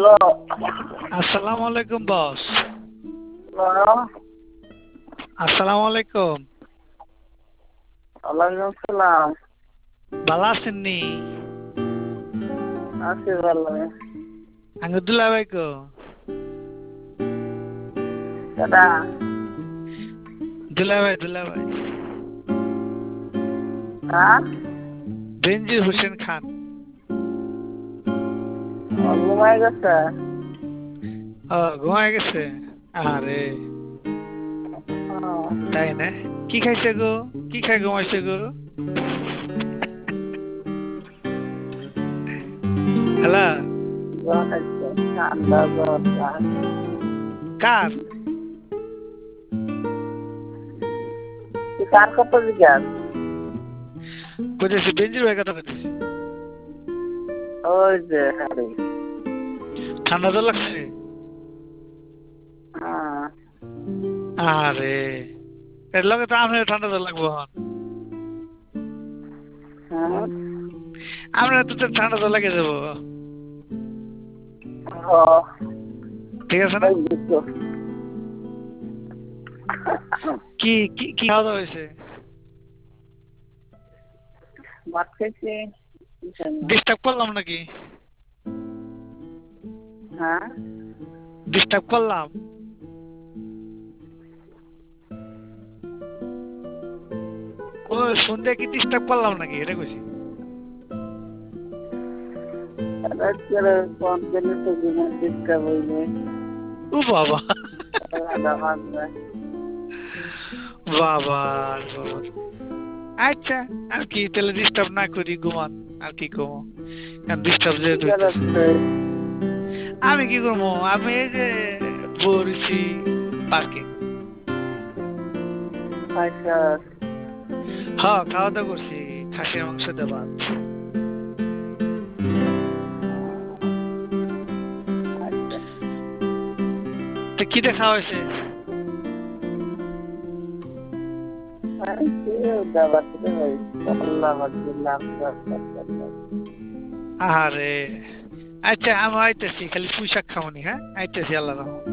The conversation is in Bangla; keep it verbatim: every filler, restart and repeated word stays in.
হ্যালো। আসসালামু আলাইকুম বস। হ্যালো। আসসালামু আলাইকুম। ওয়ালাইকুম সালাম। ভালো আছেন নি? আছি ভালো। আঙ্গ দুলাভাই কো? কেডা? দুলাভাই দুলাভাই। হ্যাঁ? বেনজির হোসেন খান। ও ঘুমাই গেছে? ও ঘুমায় গেছে? আরে ও, তাই না? কি খাইছে গো? কি খাই ঘুমাইছে গো? হ্যালো। জ্বর হয়েছে। ঠান্ডা জ্বর কার? কার? তুই কার কথা জিজ্ঞাস? কইতেছি বেনজির ভাই কথা কইতেছি। ওই যে হারি। ঠান্ডা তো লাগছে? হ্যাঁ। আরে এর লগে তো আপনার ঠান্ডা তো লাগবো হন। হ্যাঁ? আমরা তো তো ঠান্ডা তো লাগে যাবো। ও, ঠিক আছে না? ওই দিকে। কি কি কি খাওয়া দাওয়া হয়েছে? ভাত খাইছি। ডিস্টার্ব করলাম নাকি? হ্যাঁ? ডিস্টার্ব করলাম? ও সন্ধ্যা কি ডিস্টার্ব করলাম নাকি এটা কইছি। রাত্রে ফোন করলে তো ঘুমে ডিস্টার্ব হইবে। ও বাবা এগারোটা বাজবে। বাবা বাবা। আচ্ছা আর কি তাহলে ডিস্টার্ব না করি ঘুমান আর কি করবো কারণ ডিস্টার্ব কি যেহেতু হইতেছে। করাচ্ছে? আমি কি করবো আমি এই যে বলছি পার্কে। আচ্ছা। হ্যাঁ খাওয়া দাওয়া করছি খাসির মাংস দিয়ে ভাত। আচ্ছা। তো কি দিয়ে খাওয়া হয়েছে? আমি কেউ দাবার থেকে হয়েছি। আল্লাহ দিলাম দরকার। আরে আচ্ছা আমি আইতেছি খালি পুঁই শাক খামনি। হ্যাঁ আইতেছি আল্লাহ রহমান।